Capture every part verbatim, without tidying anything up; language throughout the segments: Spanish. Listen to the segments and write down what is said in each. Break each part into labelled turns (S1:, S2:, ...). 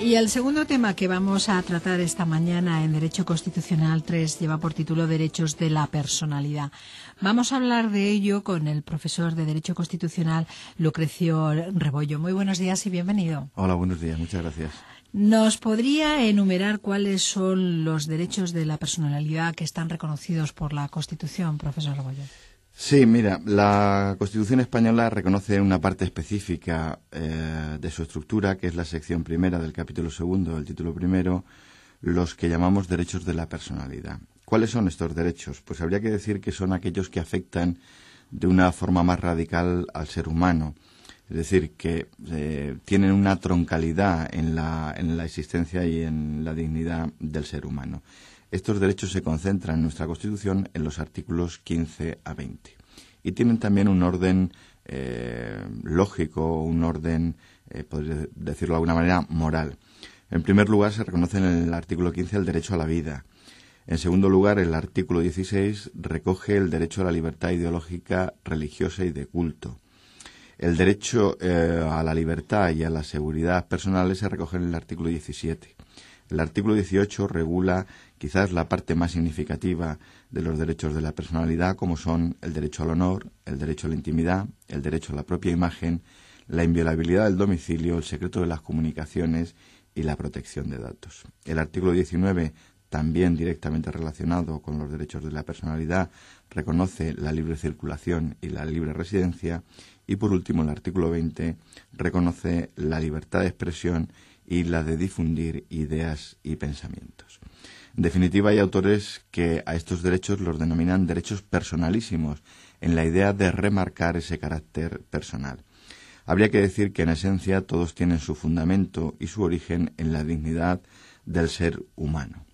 S1: Y el segundo tema que vamos a tratar esta mañana en Derecho Constitucional tres lleva por título Derechos de la Personalidad. Vamos a hablar de ello con el profesor de Derecho Constitucional, Lucrecio Rebollo. Muy buenos días y bienvenido.
S2: Hola, buenos días. Muchas gracias.
S1: ¿Nos podría enumerar cuáles son los derechos de la personalidad que están reconocidos por la Constitución, profesor Rebollo?
S2: Sí, mira, la Constitución española reconoce una parte específica eh, de su estructura, que es la sección primera del capítulo segundo del título primero, los que llamamos derechos de la personalidad. ¿Cuáles son estos derechos? Pues habría que decir que son aquellos que afectan de una forma más radical al ser humano, es decir, que eh, tienen una troncalidad en la, en la existencia y en la dignidad del ser humano. Estos derechos se concentran en nuestra Constitución en los artículos quince a veinte. Y tienen también un orden eh, lógico, un orden, eh, podría decirlo de alguna manera, moral. En primer lugar, se reconoce en el artículo quince el derecho a la vida. En segundo lugar, el artículo dieciséis recoge el derecho a la libertad ideológica, religiosa y de culto. El derecho eh, a la libertad y a la seguridad personales se recoge en el artículo diecisiete. El artículo dieciocho regula quizás la parte más significativa de los derechos de la personalidad, como son el derecho al honor, el derecho a la intimidad, el derecho a la propia imagen, la inviolabilidad del domicilio, el secreto de las comunicaciones y la protección de datos. El artículo diecinueve, también directamente relacionado con los derechos de la personalidad, reconoce la libre circulación y la libre residencia. Y por último, el artículo veinte reconoce la libertad de expresión y la de difundir ideas y pensamientos. En definitiva, hay autores que a estos derechos los denominan derechos personalísimos, en la idea de remarcar ese carácter personal. Habría que decir que, en esencia, todos tienen su fundamento y su origen en la dignidad del ser humano.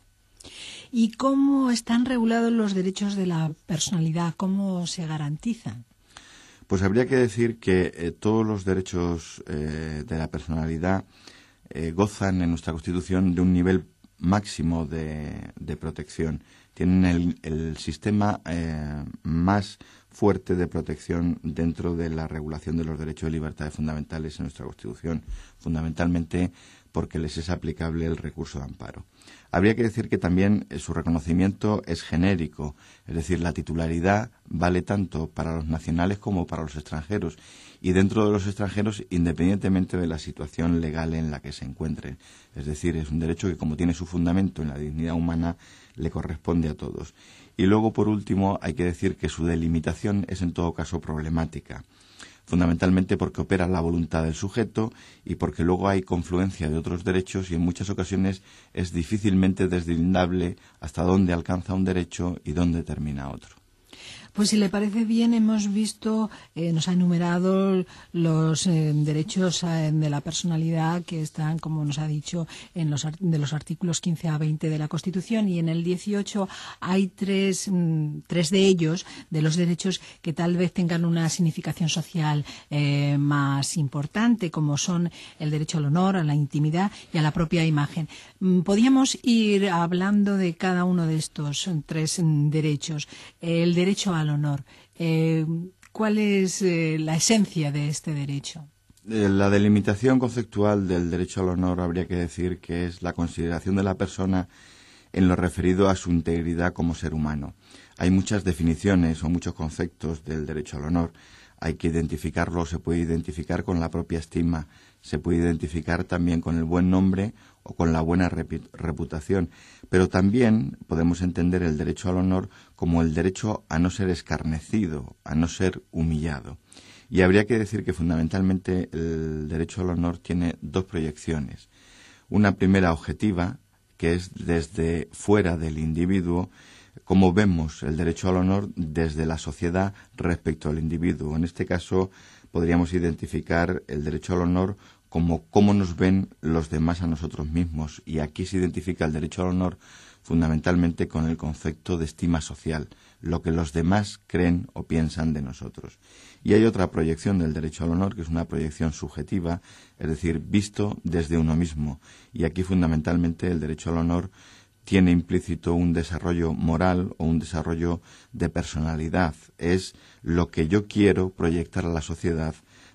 S1: ¿Y cómo están regulados los derechos de la personalidad? ¿Cómo se garantizan?
S2: Pues habría que decir que eh, todos los derechos eh, de la personalidad eh, gozan en nuestra Constitución de un nivel máximo de, de protección. Tienen el, el sistema eh, más fuerte de protección dentro de la regulación de los derechos y libertades fundamentales en nuestra Constitución, fundamentalmente porque les es aplicable el recurso de amparo. Habría que decir que también eh, su reconocimiento es genérico, es decir, la titularidad vale tanto para los nacionales como para los extranjeros, y dentro de los extranjeros, independientemente de la situación legal en la que se encuentren. Es decir, es un derecho que, como tiene su fundamento en la dignidad humana, le corresponde a todos. Y luego, por último, hay que decir que su delimitación es en todo caso problemática, fundamentalmente porque opera la voluntad del sujeto y porque luego hay confluencia de otros derechos y en muchas ocasiones es difícilmente deslindable hasta dónde alcanza un derecho y dónde termina otro.
S1: Pues si le parece bien, hemos visto, eh, nos ha enumerado los eh, derechos eh, de la personalidad que están, como nos ha dicho, en los de los artículos quince a veinte de la Constitución, y en el dieciocho hay tres, mm, tres de ellos, de los derechos que tal vez tengan una significación social eh, más importante, como son el derecho al honor, a la intimidad y a la propia imagen. Mm, podríamos ir hablando de cada uno de estos tres mm, derechos. El derecho al honor. Eh, ¿Cuál es eh, la esencia de este derecho?
S2: La delimitación conceptual del derecho al honor habría que decir que es la consideración de la persona en lo referido a su integridad como ser humano. Hay muchas definiciones o muchos conceptos del derecho al honor. Hay que identificarlo, se puede identificar con la propia estima, se puede identificar también con el buen nombre o con la buena reputación, pero también podemos entender el derecho al honor como el derecho a no ser escarnecido, a no ser humillado. Y habría que decir que fundamentalmente el derecho al honor tiene dos proyecciones. Una primera objetiva, que es desde fuera del individuo, cómo vemos el derecho al honor desde la sociedad respecto al individuo. En este caso podríamos identificar el derecho al honor como cómo nos ven los demás a nosotros mismos, y aquí se identifica el derecho al honor fundamentalmente con el concepto de estima social, lo que los demás creen o piensan de nosotros. Y hay otra proyección del derecho al honor, que es una proyección subjetiva, es decir, visto desde uno mismo, y aquí fundamentalmente el derecho al honor tiene implícito un desarrollo moral o un desarrollo de personalidad. Es lo que yo quiero proyectar a la sociedad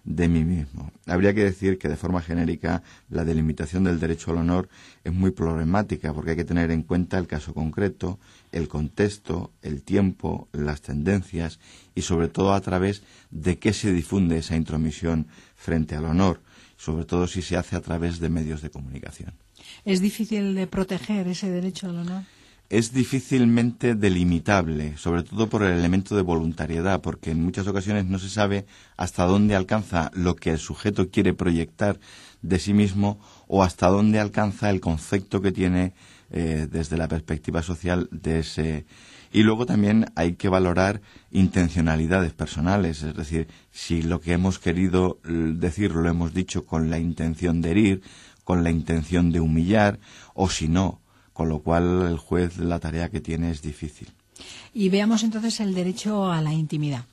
S2: de mí mismo. Habría que decir que de forma genérica la delimitación del derecho al honor es muy problemática porque hay que tener en cuenta el caso concreto, el contexto, el tiempo, las tendencias y sobre todo a través de qué se difunde esa intromisión frente al honor, sobre todo si se hace a través de medios de comunicación.
S1: ¿Es difícil de proteger ese derecho al honor?
S2: Es difícilmente delimitable, sobre todo por el elemento de voluntariedad, porque en muchas ocasiones no se sabe hasta dónde alcanza lo que el sujeto quiere proyectar de sí mismo o hasta dónde alcanza el concepto que tiene eh, desde la perspectiva social de ese. Y luego también hay que valorar intencionalidades personales, es decir, si lo que hemos querido decir lo hemos dicho con la intención de herir, con la intención de humillar, o si no. Con lo cual el juez la tarea que tiene es difícil.
S1: Y veamos entonces el derecho a la intimidad.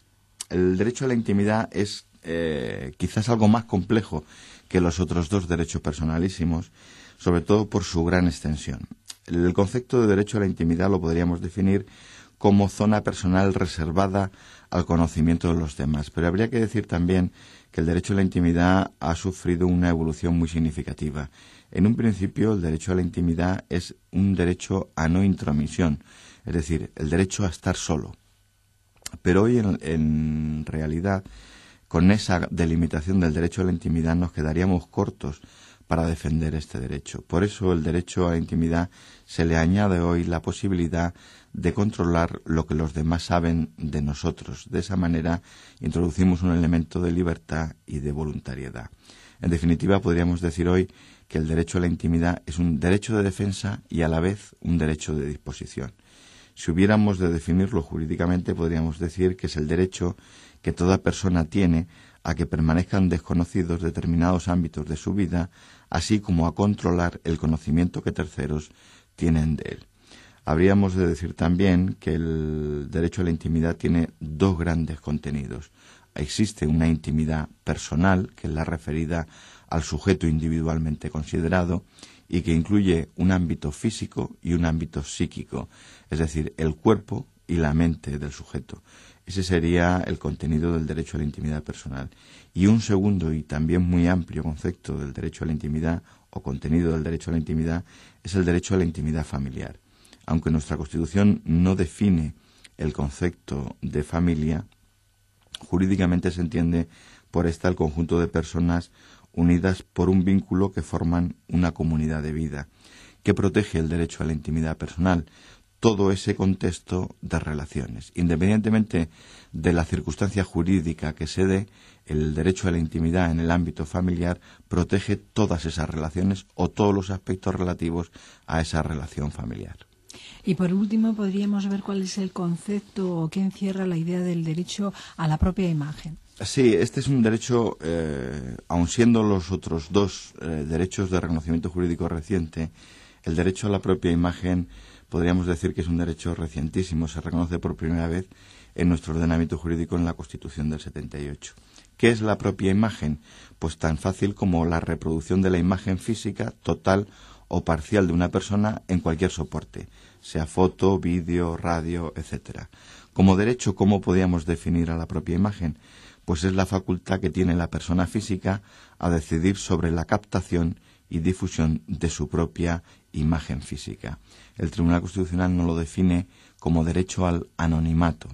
S2: El derecho a la intimidad es eh, quizás algo más complejo que los otros dos derechos personalísimos, sobre todo por su gran extensión. El concepto de derecho a la intimidad lo podríamos definir como zona personal reservada al conocimiento de los demás, pero habría que decir también que el derecho a la intimidad ha sufrido una evolución muy significativa. En un principio, el derecho a la intimidad es un derecho a no intromisión, es decir, el derecho a estar solo. Pero hoy, en, en realidad, con esa delimitación del derecho a la intimidad nos quedaríamos cortos para defender este derecho. Por eso, el derecho a la intimidad se le añade hoy la posibilidad de controlar lo que los demás saben de nosotros. De esa manera, introducimos un elemento de libertad y de voluntariedad. En definitiva, podríamos decir hoy que el derecho a la intimidad es un derecho de defensa y a la vez un derecho de disposición. Si hubiéramos de definirlo jurídicamente, podríamos decir que es el derecho que toda persona tiene a que permanezcan desconocidos determinados ámbitos de su vida, así como a controlar el conocimiento que terceros tienen de él. Habríamos de decir también que el derecho a la intimidad tiene dos grandes contenidos. Existe una intimidad personal, que es la referida al sujeto individualmente considerado, y que incluye un ámbito físico y un ámbito psíquico, es decir, el cuerpo y la mente del sujeto. Ese sería el contenido del derecho a la intimidad personal. Y un segundo y también muy amplio concepto del derecho a la intimidad, o contenido del derecho a la intimidad, es el derecho a la intimidad familiar. Aunque nuestra Constitución no define el concepto de familia, jurídicamente se entiende por esta el conjunto de personas unidas por un vínculo que forman una comunidad de vida, que protege el derecho a la intimidad personal, todo ese contexto de relaciones. Independientemente de la circunstancia jurídica que se dé, el derecho a la intimidad en el ámbito familiar protege todas esas relaciones o todos los aspectos relativos a esa relación familiar.
S1: Y por último, podríamos ver cuál es el concepto o qué encierra la idea del derecho a la propia imagen.
S2: Sí, este es un derecho, eh, aun siendo los otros dos eh, derechos de reconocimiento jurídico reciente, el derecho a la propia imagen podríamos decir que es un derecho recientísimo, se reconoce por primera vez en nuestro ordenamiento jurídico en la Constitución del setenta y ocho. ¿Qué es la propia imagen? Pues tan fácil como la reproducción de la imagen física total o parcial de una persona en cualquier soporte, sea foto, vídeo, radio, etcétera. Como derecho, ¿cómo podríamos definir a la propia imagen? Pues es la facultad que tiene la persona física a decidir sobre la captación y difusión de su propia imagen física. El Tribunal Constitucional no lo define como derecho al anonimato.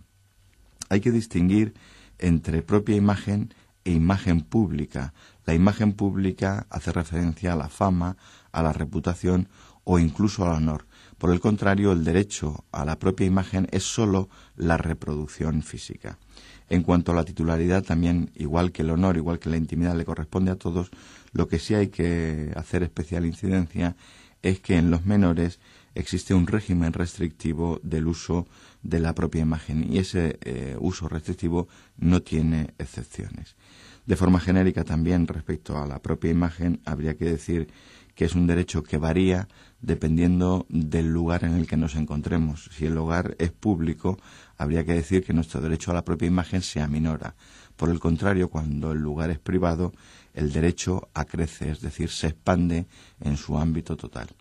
S2: Hay que distinguir entre propia imagen e imagen pública. La imagen pública hace referencia a la fama, a la reputación o incluso al honor. Por el contrario, el derecho a la propia imagen es sólo la reproducción física. En cuanto a la titularidad, también, igual que el honor, igual que la intimidad le corresponde a todos, lo que sí hay que hacer especial incidencia es que en los menores existe un régimen restrictivo del uso de la propia imagen y ese eh, uso restrictivo no tiene excepciones. De forma genérica también respecto a la propia imagen habría que decir que es un derecho que varía dependiendo del lugar en el que nos encontremos. Si el lugar es público, habría que decir que nuestro derecho a la propia imagen se aminora. Por el contrario, cuando el lugar es privado, el derecho acrece, es decir, se expande en su ámbito total.